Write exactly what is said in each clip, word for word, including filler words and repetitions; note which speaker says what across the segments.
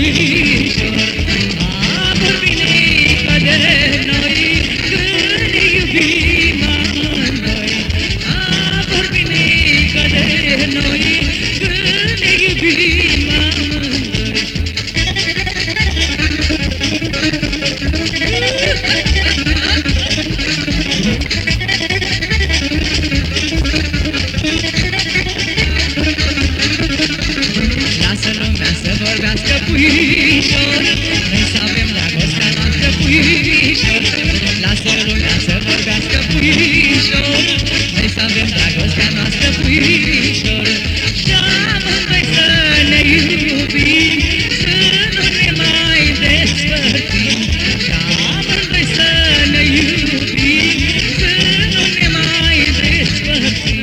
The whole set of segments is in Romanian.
Speaker 1: puișor. A vorbinică de noi când ne iubim amândoi. A vorbinică de noi când ne iubim amândoi. Lasă lumea să vorbească puișor, noi să avem dragostea noastră puișor. Lasă lumea să vorbească puișor, noi să avem dragostea noastră puișor. Și amândoi să ne iubim, să nu ne mai despărțim. Și amândoi să ne iubim, să nu ne mai despărțim.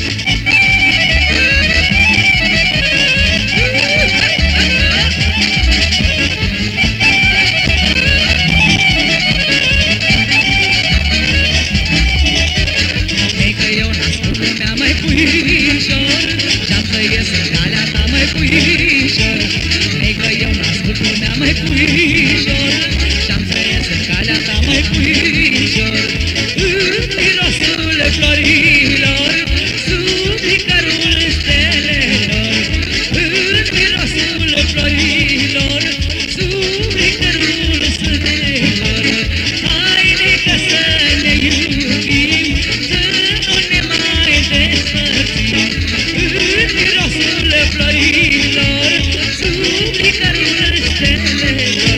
Speaker 1: Și-am să ies în calea ta, măi puișor. Ei că eu n-ascult lumea, măi puișor. Și-am să ies în calea ta, măi puișor. În mirosul florilor, sub picărul stelelor. În mirosul florilor, sub picărul stelelor. Haide-că să ne iubim, să nu ne mai despărțim. În mirosul florilor, sub picărul stelelor.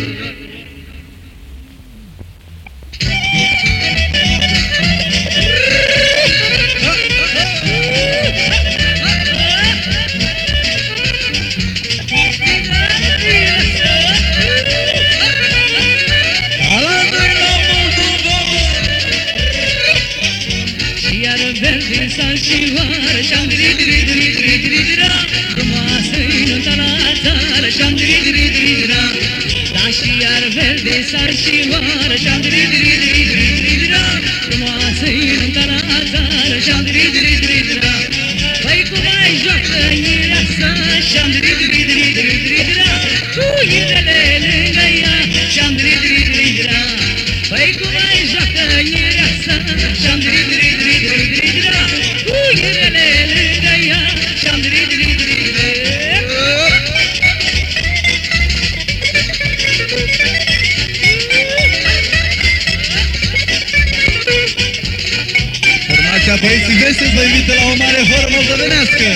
Speaker 1: Și iar verde salcioară, și-am diri-diri-diri-diri-diri-dira, frumoasă-i nunta la țară, și-am diri-diri-diri-dira. Da, și iar verde salcioară, și-am diri-diri-diri-diri-dira, frumoasă-i nunta la țară, și-am diri-diri-diri-dira. Păi cum mai joacă mireasa, și-am diri-diri-diri-diri-dira, cu irele lângă ea, și-am diri-diri-diri-dira. Păi cum mai joacă mireasa, și-am diri-diri-diri-diri-dira, cu irele lângă ea, și-am diri-diri-diri-dira.
Speaker 2: Formația Băieții Veseli vă invită la o mare horă moldovenească.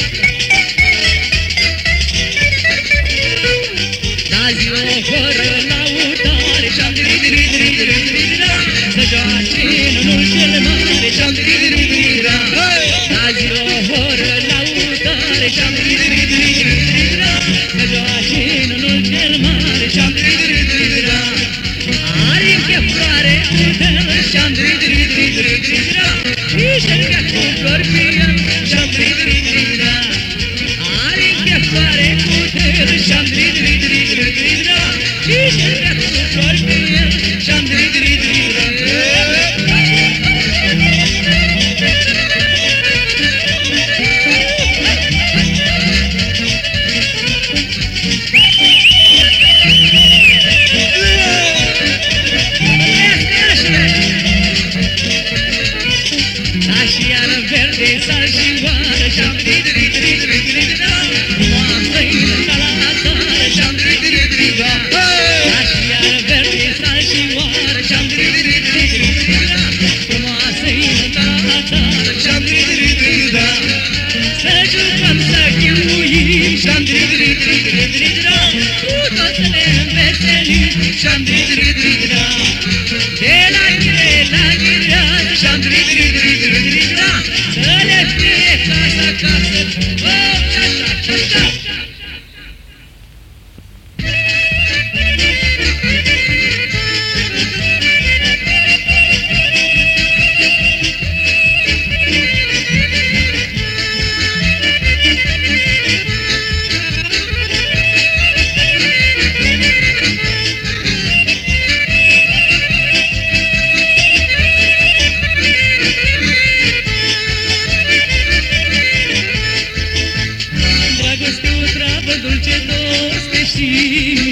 Speaker 1: Azi o horă laudare, și-am diri-diri-diri-diri-dira, să joace nunul cel mare, și-am diri-diri-diri-dira. Azi o horă laudare, și-am diri-diri-diri-dira, să joace nunul cel mare, și-am diri-diri-diri-dira. Are închefoare cu tăl, și-am diri-diri-diri-dira, și șergea cu flori pe el, și-am diri-diri-diri-dira. Are închefoare cu tăl, și-am diri-diri-diri-dira, și șergea cu flori pe el, și-am diri-diri-diri-dira. Și iară verde salcioară, și-am diri-diri-diri-diri-dira, frumoasă-i nunta la țară, și-am diri-diri-diri-dira. Și iară verde salcioară, și-am diri-diri-diri-dira, frumoasă-i nunta la țară, și-am diri-diri-diri-dira. Să jucăm, să chiuim, și-am diri-diri-diri-dira, cu toți să ne înveselim, și-am diri-diri-diri-dira. De la ghire la ghirează, și-am diri-diri-diri-dira, să le fie casă, casă, o, așa, așa. Dragoste o travă dulce, dor, și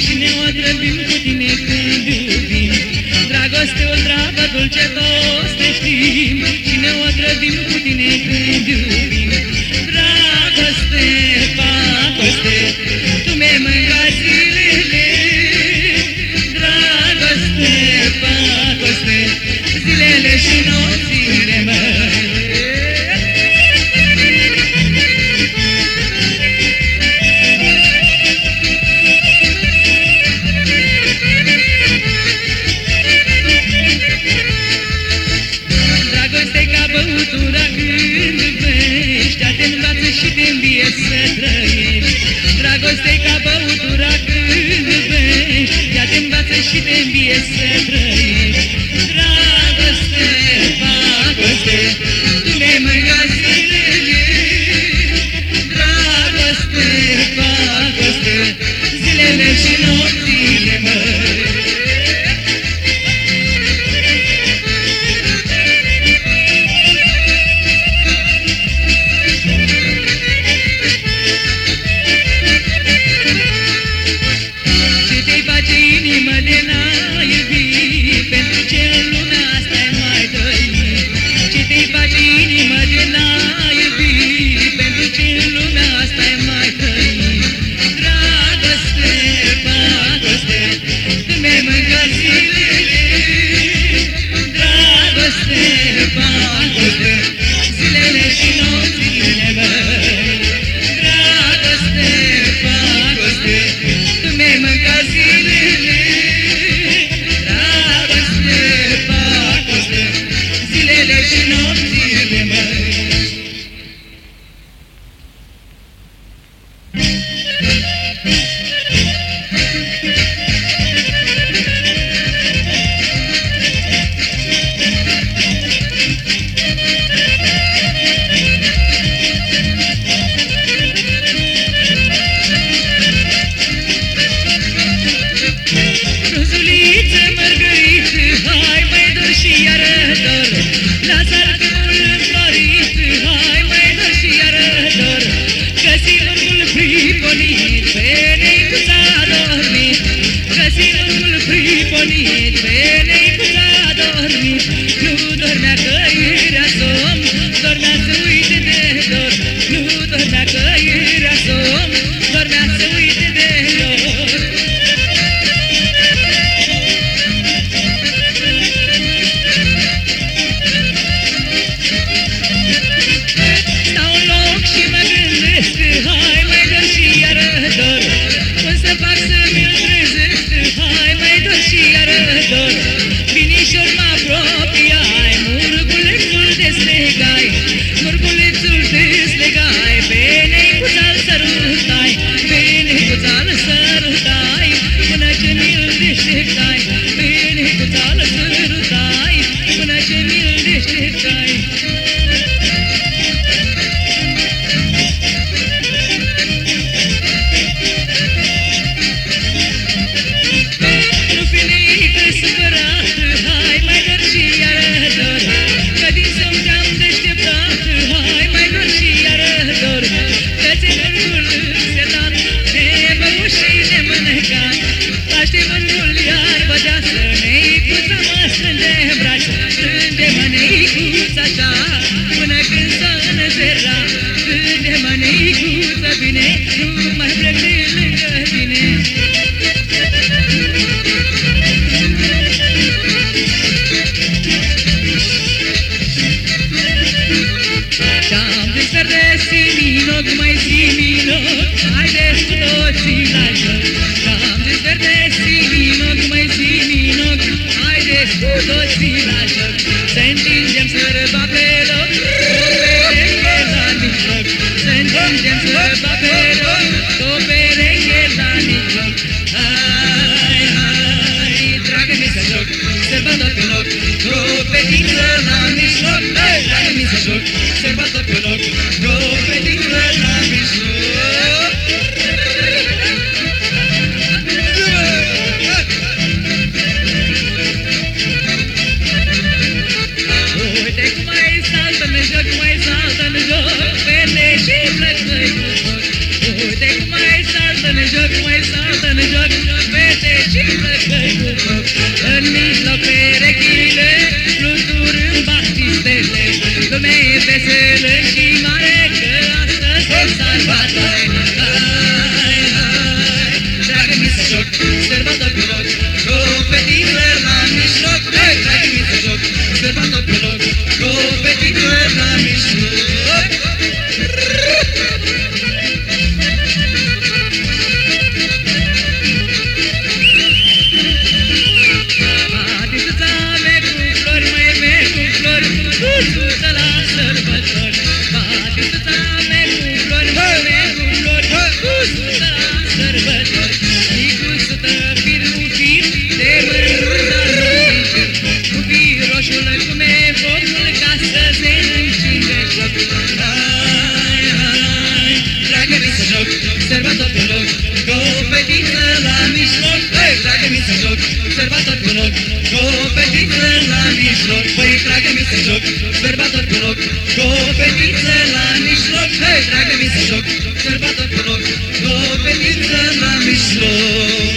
Speaker 2: inimita la mijloc.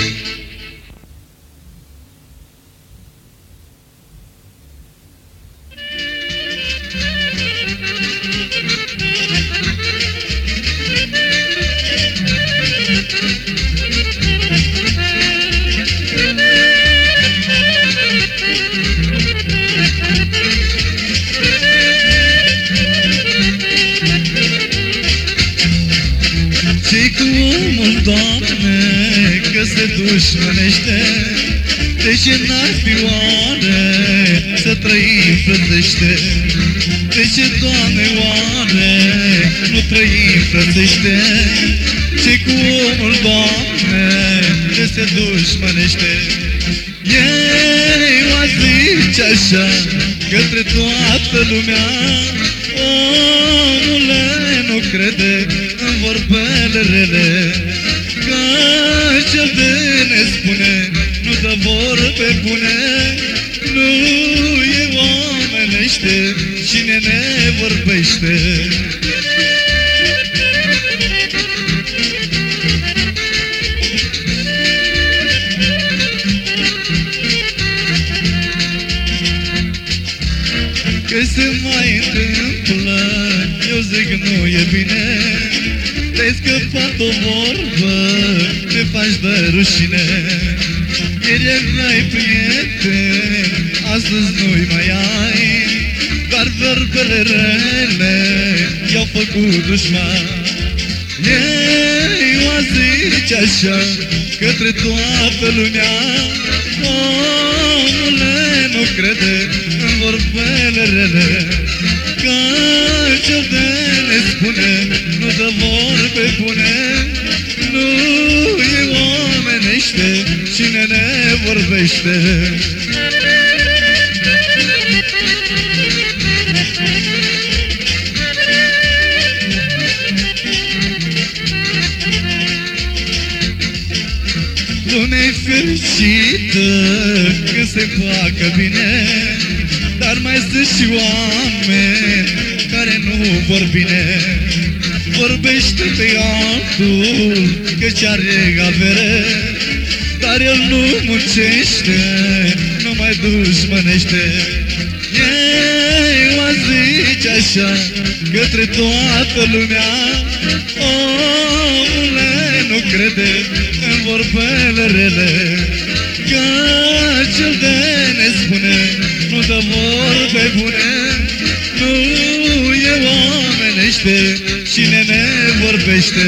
Speaker 2: Ce-i cu omul, Doamne, că se dușmănește? De ce n-ar fi oare să trăim frățește? De ce, Doamne, oare nu trăim frățește? Ce-i cu omul, Doamne, că se dușmănește? Ei o zice așa către toată lumea: omule, nu crede în vorbele rele, că cel de ne spune nu dă vorbe bune. Nu e omenește cine ne vorbește. Că se mai întâmplă, eu zic nu e bine. Te-ai scăpat o vorbă, te faci de rușine. Ieri erai prieten, astăzi nu-i mai ai, doar vorbele rele i-au făcut dușman. Ei o zice așa către toată lumea: omule, nu crede în vorbele rele, că cel de ne spune nu dă vorbe bune. Nu e omenește cine ne vorbește. Lumea-i fericită când se facă bine, dar mai sunt și oameni care nu vor bine. Vorbește pe altul că-ți are avere, dar el nu muncește, nu mai dușmănește. Ei o zice așa către toată lumea: omule, nu crede în vorbele rele, că cel de ne spune nu dă vorbe bune. Nu e omenește cine ne vorbește.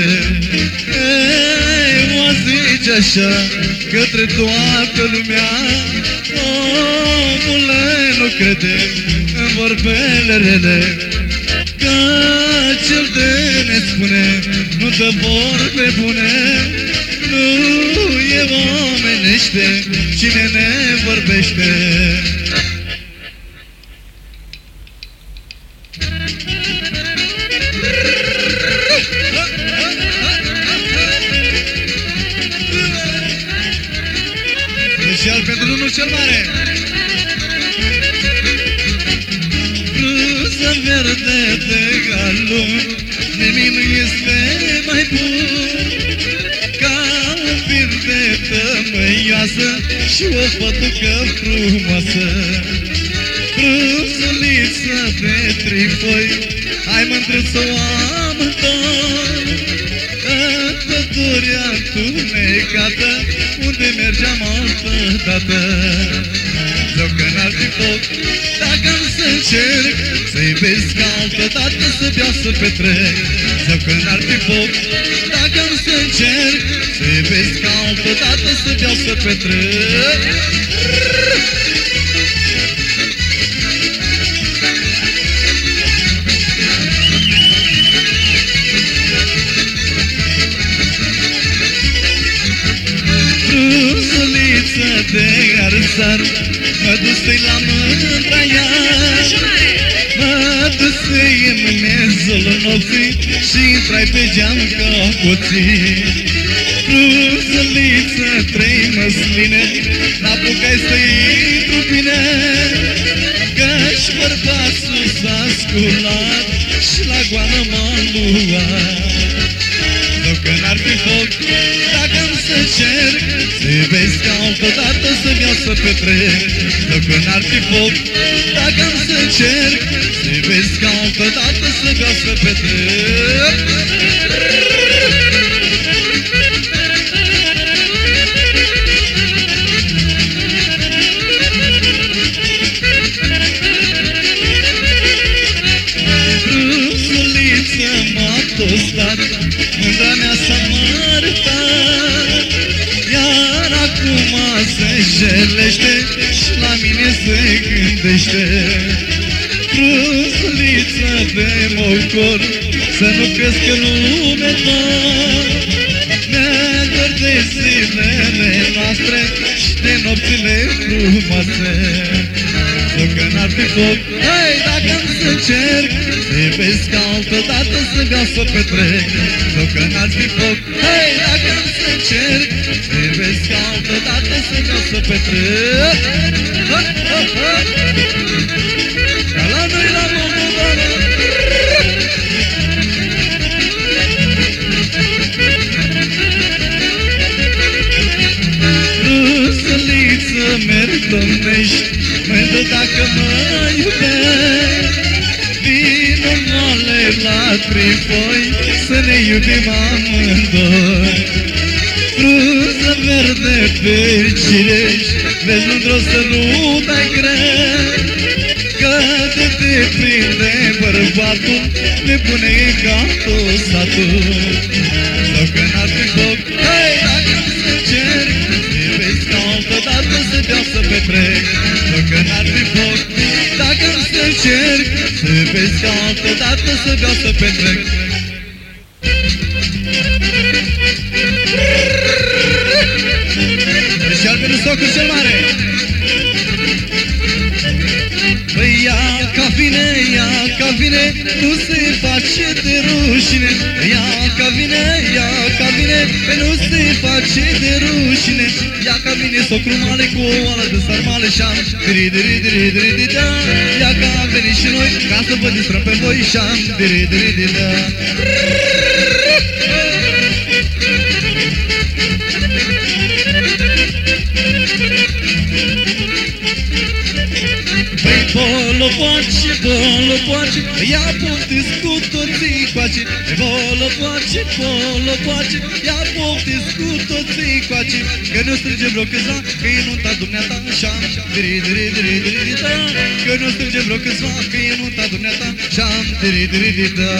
Speaker 2: Ei o zice așa către toată lumea: omule, nu crede în vorbele rele, că cel de ne spune nu dă vorbe bune. Nu e omenește cine ne vorbește. Special pentru unul cel mare. Bruză verde de galon, nimic nu este mai bun ca un vin de tămăioasă și o pătucă frumoasă. Bruzuliță de trifoi, hai mândrât să o amântoi, în pădurea întunecată unde mergeam altă dată. Zău că n-ar fi foc dacă-mi să încerc să iubesc altă dată, să beau, să petrec. Zău că n-ar fi foc dacă-mi să încerc să iubesc altă dată, să beau, să petrec. Bruzuliță de arsar, mă dus-i la mândra iar, mă dus-i în mezul nopții și intrai pe geam ca hoții. Bruzuliță, trei măsline, n-apucai să intru bine, că-și bărbatul s-a sculat și la goană m-a luat. Zău că n-ar fi foc. Dacă-mi să cerc, să iubesc ca altădată, să-mi iau să petrec. Că n-ar fi foc. Dacă-mi să cerc, să iubesc ca altădată, să-mi iau să petrec. Mândra mea s-a mărtat, iar acum se jelește și la mine se gândește. Frunzuliță de mocor, să nu crezi că lume ta. Mi-a de zilele noastre și de nopțile frumoase. Că n-ar fi foc, hai, dacă-mi să cerc, să iubesc ca altădată, să beau să petrec. Că n-ar fi foc, hai, dacă-mi să cerc, să iubesc ca altădată, să beau să petrec. Ha, ha, ha. Ca la noi la Moldova. Rusăliță merg domnești, mândă dacă mă iubești. Vino moale la Tripoi, să ne iubim amândoi. Frunză verde pe cirești, vezi mândr-o sărut ai greu. Că de te prinde bărbatul, nebune e ca tot satul. Sau că n-ar fi foc, hai, dacă-mi să cerc, iubesc ca altădată, să beau să petrec. Sau că n-ar fi foc, dacă-mi să cerc, să iubesc ca altădată, să beau să petrec. Deci al pentru socul cel mare. Păi ia ca vine, ia ca vine, nu se face de rușine. Ia ca vine, ia ca vine, pe nu se face de rușine. Ia ca vine socru male cu o oală de sarmale și-am diri diri diri diri diri da. Ia ca veni și noi ca să vă distrăm pe voi și-am diri diri diri da. Păi bolo poace, bolo poace, ia poftiți cu toții coace. Bolo poace, bolo poace, ia poftiți cu toții coace. Că ne-o strângem vreo câțiva, că e nunta dumneata și-am diri diri diri diri da. Că ne-o strângem vreo câțiva, că e nunta dumneata și-am diri diri diri da.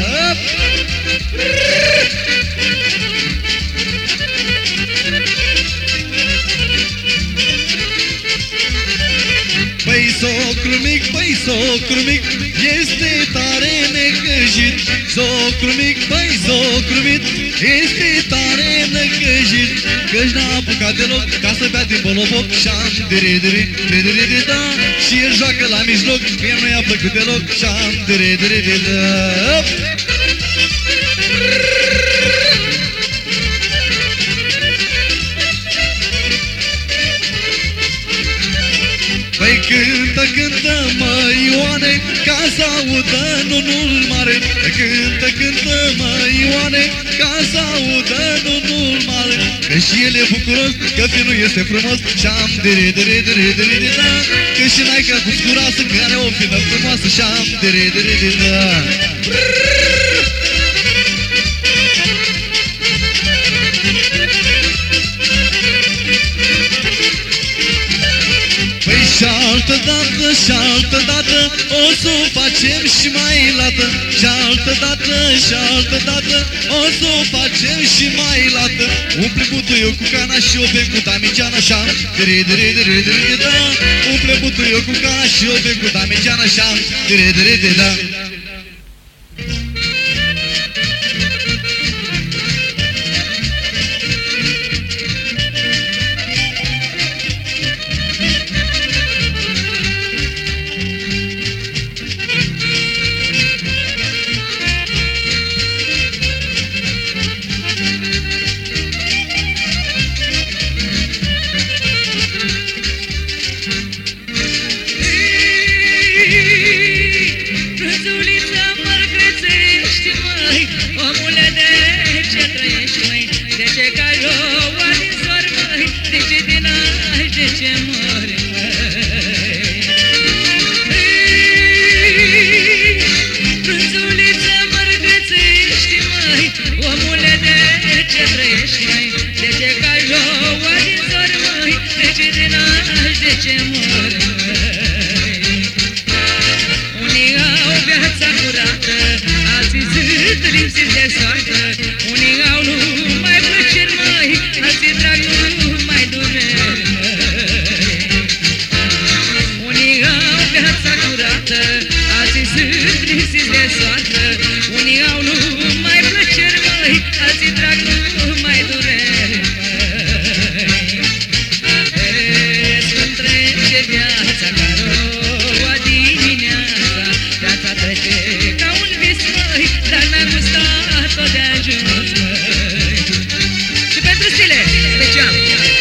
Speaker 2: Păi socru mic, păi socru mic, este tare necăjit. Socru mic, păi socru mic, este tare necăjit. Că-și n-a apucat deloc ca să bea din boloboc și-am diri diri diri diri diri da. Și el joacă la mijloc, mie nu i-a plăcut deloc și-am diri diri diri da. Păi cântă, cântă, mă Ioane, ca să audă nunul mare. Cântă, cântă, mă Ioane, ca să audă nunul mare. Că și el e bucuros, că finul este frumos și-am diri diri diri diri diri da. Că și naica cu scuroasă, că are o fină frumoasă și-am diri diri diri da. Și-altă dată, și-altă dată, o să-o facem și mai lată. Și-altă dată, și-altă dată, o să-o facem și mai lată. Umple butuiul cu cana și o bem cu damigeana și-am diri diri diri diri da. Umple butuiul cu cana și o bem cu damigeana și-am diri diri diri da.
Speaker 1: Frunzuliță naște ce mori, frunzuliță mărgățești, măi, omule, de ce trăiești, măi? De ce cai joua din zori, măi? De ce te naști, de ce mori, măi? Unii au viața curată, alții sunt lipsiți de soartă, unii au numai plăceri, măi, alții trag numai dureri, măi. Unii au viața curată, alții sunt lipsiți de soartă, unii au numai plăceri, măi, alții trag numai dureri, măi. Să-mi trece viața ca roa dimineața, viața trece ca un vis, măi, dar n-am gustat-o de ajuns, măi. Și pentru stile, special!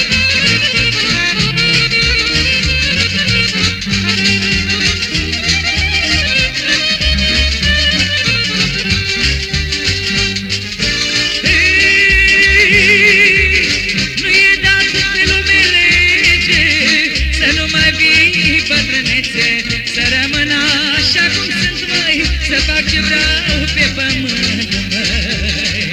Speaker 1: Să rămân așa cum sunt, măi, să fac ce vreau pe pământ, măi.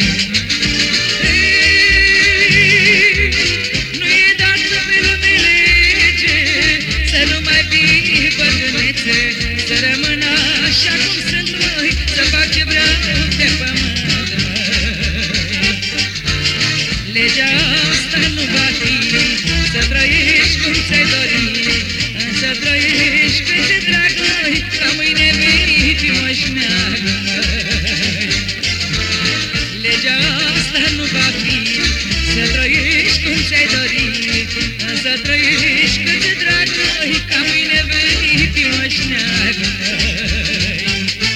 Speaker 1: Nu e dat pe lume lege să nu mai fii bătrânețe, să rămân așa cum sunt, măi, să fac ce vreau pe pământ, măi. Legea asta nu va fi să trăiești cum ți-ai dori, să trăiești cât de drag, măi, ca mâine vii fi moșneagă, măi. Legea asta nu va fi să trăiești cum ți-ai dorit, să trăiești cât de drag, măi, ca mâine vii fi moșneagă, măi.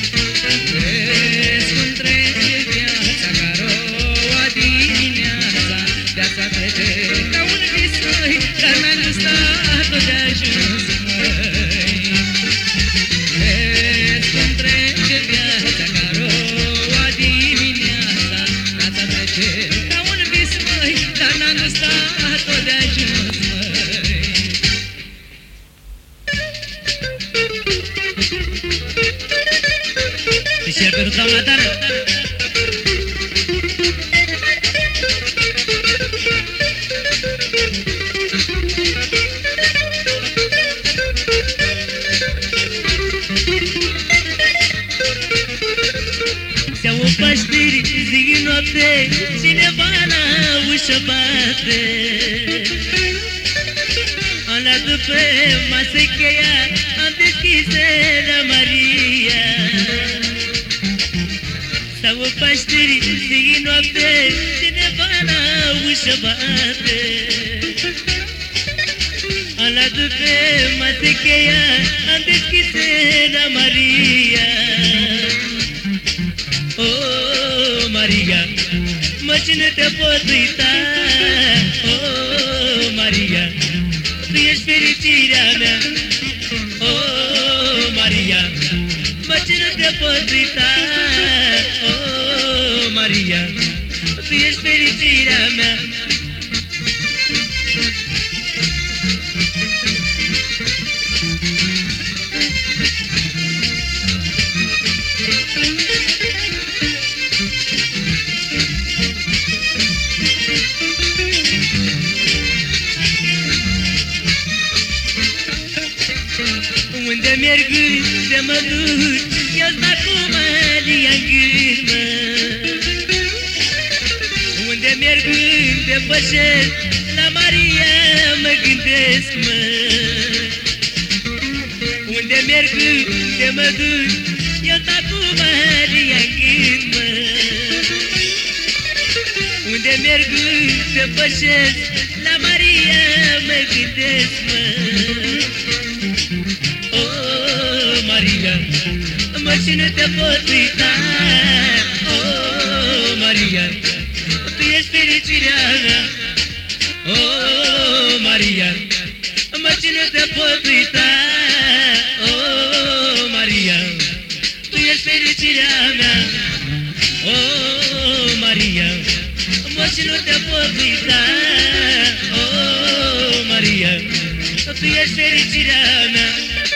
Speaker 1: Vezi cum trece viața ca roa dimineața, viața trece ca un vis, măi, dar n-am gustat-o de ajuns, măi. Vezi cum trece viața ca roa dimineața, viața trece ca un vis, măi, dar n-am gustat-o de ajuns, măi. Și cer pentru doamna Dana. Se-au paștiri zi noapte, cineva la ușă bate. Am luat după masă cheia, am deschis la Maria. S-au paștiri zi noapte, cineva la ușă bate. Am luat după masă cheia, am deschis la Maria. Oh, Maria, mă, cine te pot uita? Oh, Maria, tu ești fericirea mea. Oh, Maria, mă, cine te pot uita? Oh, Maria, tu ești fericirea mea. Unde merg, unde mă duc, eu stau cu Maria-n gând, mă. Unde merg, unde pășesc, la Maria mă gândesc, mă. Unde merg, unde mă duc, eu stau cu Maria-n gând, mă. Unde merg, unde pășesc, la Maria mă gândesc, mă. Oh, Maria, mă, cine te pot uita? Oh, Maria, tu ești fericirea mea. Oh, Maria, mă, cine te pot uita? Oh, Maria, tu ești fericirea mea. Oh, Maria, mă, cine te pot uita? Oh, Maria, tu ești fericirea mea.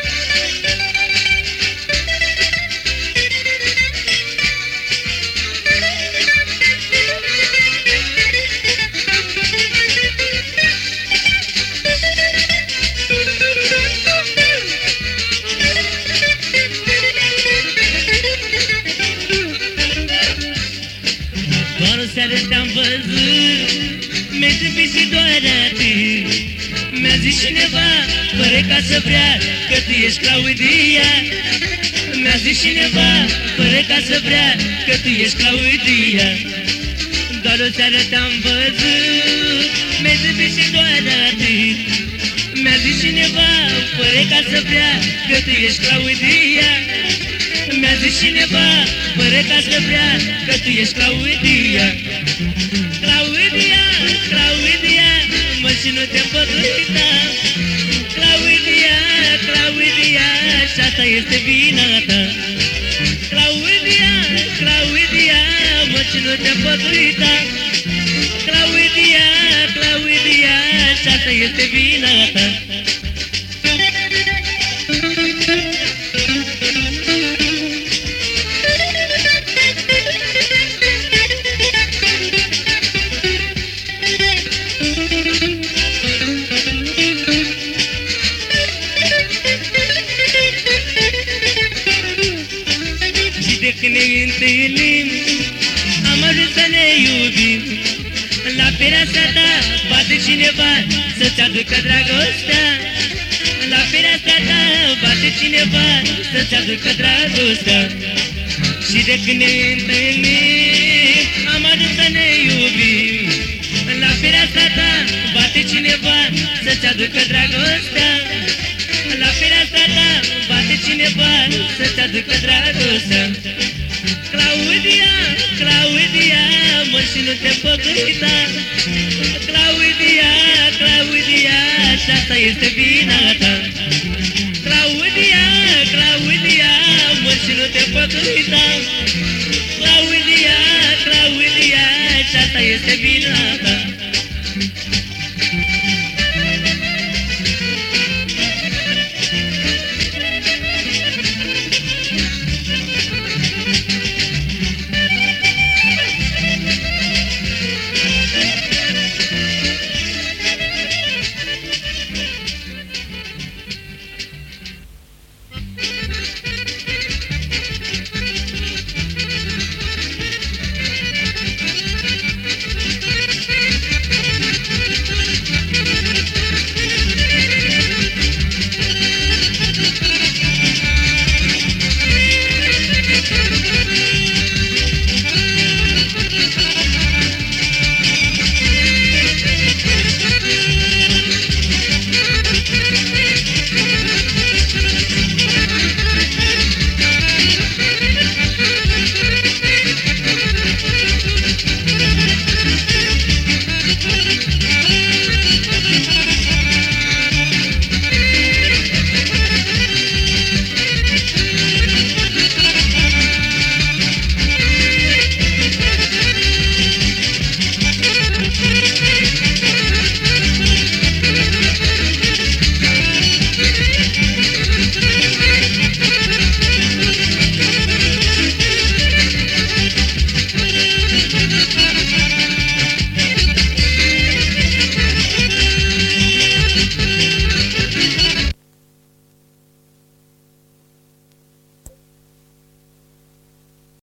Speaker 1: Doar o seară te-am văzut, mi-ai zâmbit și doar atât. Mi-a zis cineva, fără ca să vrea, că tu ești Claudia. Mi-a zis cineva, fără ca să vrea, că tu ești Claudia. Doar o seară te-am văzut, mi-ai zâmbit și doar atât. Mi-a zis cineva, fără ca să vrea, că tu ești Claudia. Mi-a zis cineva, fără ca să vrea, că tu ești Claudia. Claudia, Claudia, mă și nu te pot uita. Claudia, Claudia, și asta este vina ta. Claudia, Claudia, mă și nu te pot uita. Claudia, Claudia, și asta este vina ta. De când ne întâlnim, am ajuns să ne iubim. La fereastra ta bate cineva să-ți aducă dragostea. La fereastra ta bate cineva să-ți aducă dragostea. Și de când ne întâlnim, am ajuns să ne iubim. La fereastra ta bate cineva să-ți aducă dragostea. La fereastra ta bate cineva să-ți aducă dragostea. Claudia, Claudia, mă și nu te pot uita. Claudia, Claudia, și asta este vina ta. Claudia, Claudia, mă și nu te pot uita. Claudia, Claudia, și asta este vina ta.